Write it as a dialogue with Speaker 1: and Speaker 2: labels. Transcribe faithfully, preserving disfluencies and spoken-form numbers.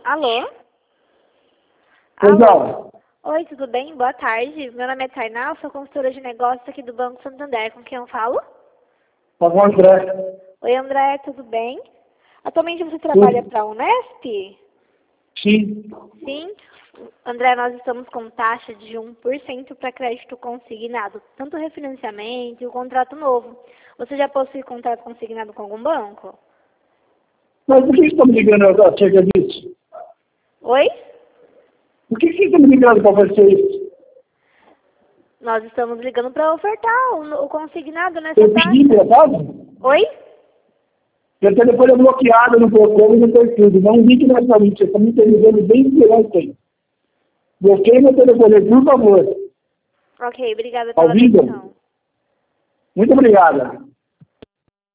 Speaker 1: Alô?
Speaker 2: Pois
Speaker 1: Alô?
Speaker 2: não.
Speaker 1: Oi, tudo bem? Boa tarde. Meu nome é Tainá, eu sou consultora de negócios aqui do Banco Santander. Com quem eu falo?
Speaker 2: Tá bom, André?
Speaker 1: Oi, André, tudo bem? Atualmente você trabalha
Speaker 2: Tudo.
Speaker 1: para a Unesp?
Speaker 2: Sim.
Speaker 1: Sim. André, nós estamos com taxa de um por cento para crédito consignado, tanto refinanciamento e o contrato novo. Você já possui contrato consignado com algum banco?
Speaker 2: Mas por que vocês estão me ligando acerca disso?
Speaker 1: Oi?
Speaker 2: Por que vocês estão me ligando para oferecer isso?
Speaker 1: Nós estamos ligando para ofertar o, o consignado nessa
Speaker 2: Eu pedi,
Speaker 1: taxa.
Speaker 2: por acaso?
Speaker 1: Oi?
Speaker 2: Meu telefone é bloqueado no Procon e no perfil. Não ligue nessa lista. Vocês estão me ligando bem direto. Bloqueie meu telefone, por favor.
Speaker 1: Ok, obrigada pela
Speaker 2: Ouvido?
Speaker 1: atenção.
Speaker 2: Muito obrigada.